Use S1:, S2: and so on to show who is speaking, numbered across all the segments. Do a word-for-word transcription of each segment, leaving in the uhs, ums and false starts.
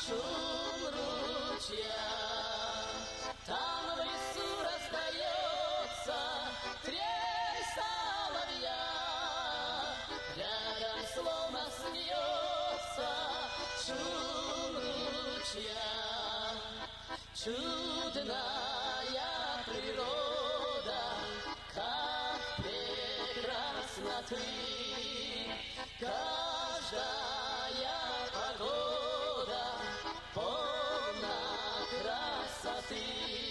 S1: шум ручья. Там в лесу раздается трель соловья, рядом словно смеется шум ручья. Чудная природа, как прекрасна ты, каждая погода полна красоты.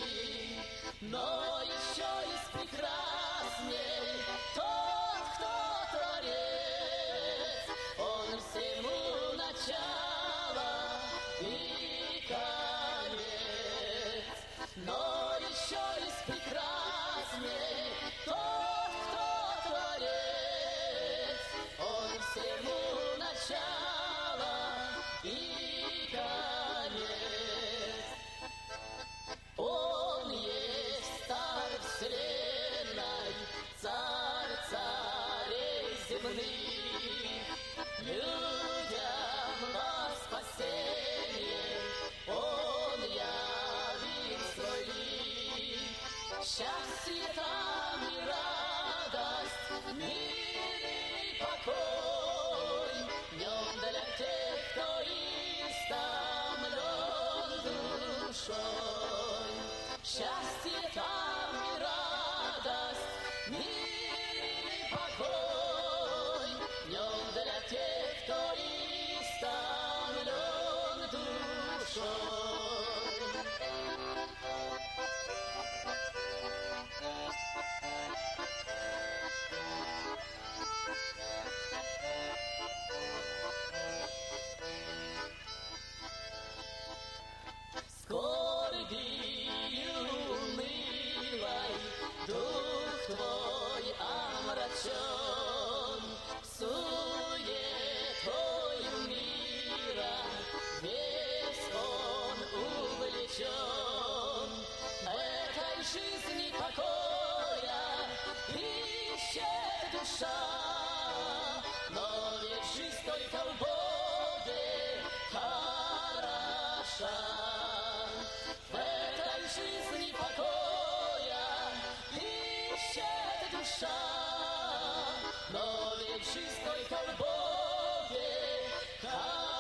S1: Но еще есть прекрасней тот, кто творец, он всему начало и конец. Но еще есть прекрасней тот, кто творец, он всему начало и конец. Он есть царь вселенной, царь царей земных, людям во спасение он явил свой лик. Счастье там и радость, мир и покой в нем для тех, кто истомлен душой. Счастье там и радость, мир и покой в нем для тех, кто истомлен душой. Скорбию унылой дух твой омрачен, суетою мира весь он увлечен. В этой жизни покоя ищет душа, но ведь жизнь только в Боге хороша. В этой жизни покоя ищет душа, но ведь жизнь только в Боге хороша.